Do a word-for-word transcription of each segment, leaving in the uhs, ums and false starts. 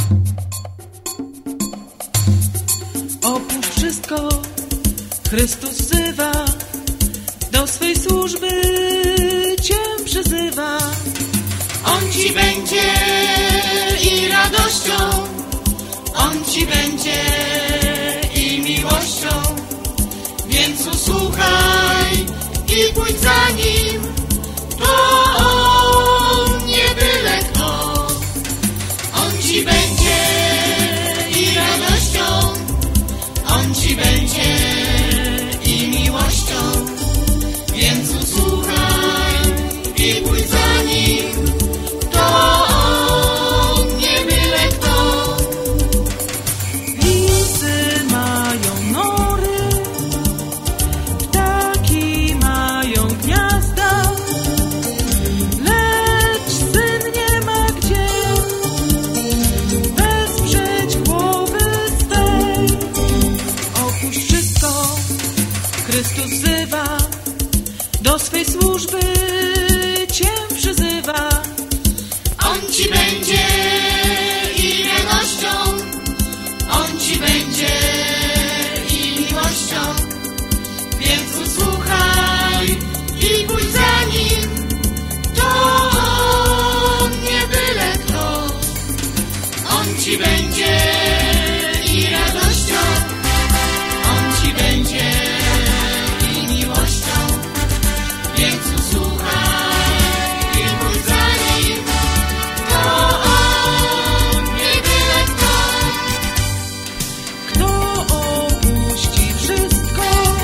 Opuść wszystko, Chrystus wzywa, do swej służby Cię przyzywa. On Ci będzie i radością, On Ci będzie i miłością, więc usłuchaj i pójdź za Nim, to On nie byle kto. On Ci będzie i radością, On Ci będzie i miłością, więc usłuchaj i pójdź za Nim, to On nie byle kto. Lisy mają nory, ptaki mają gniazda, lecz Syn nie ma gdzie wesprzeć głowy swej. Opuść wszystko, Chrystus wzywa, do swej służby Cię przyzywa. On Ci będzie i radością, On Ci będzie i miłością, więc usłuchaj i pójdź za Nim, to On nie byle kto. On Ci będzie i radością, On Ci będzie i miłością, więc usłuchaj i pójdź za Nim, to On nie byle kto. Kto opuści wszystko,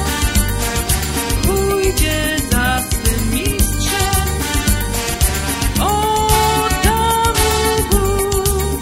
pójdzie za swym mistrzem, odda mu Bóg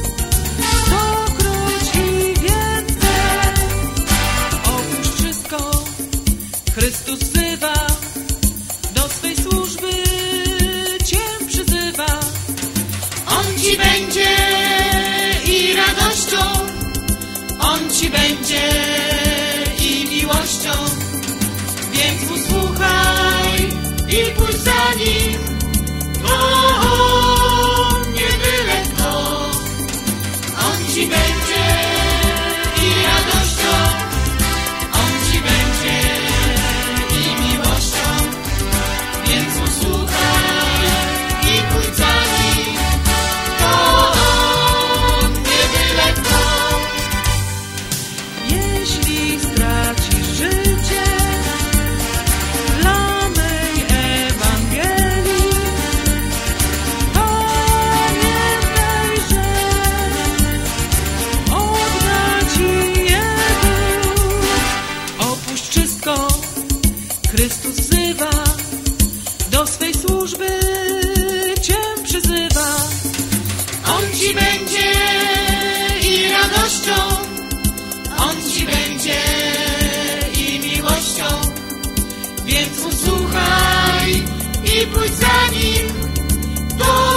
stokroć i więcej. Opuść wszystko, Chrystus wzywa, do swej służby Cię przyzywa. On Ci będzie i radością, On Ci będzie i miłością, więc usłuchaj i pójdź za Nim, to On nie byle kto. On Ci będzie i radością, On Ci będzie i miłością, więc usłuchaj i pójdź za Nim, to On nie byle kto. Jeśli stracisz życie dla mej Ewangelii, pamiętaj, że odda Ci je Bóg. Opuść wszystko, Chrystus wzywa, do swej służby Cię przyzywa. On Ci będzie i radością, On Ci będzie i miłością, więc usłuchaj i pójdź za Nim, to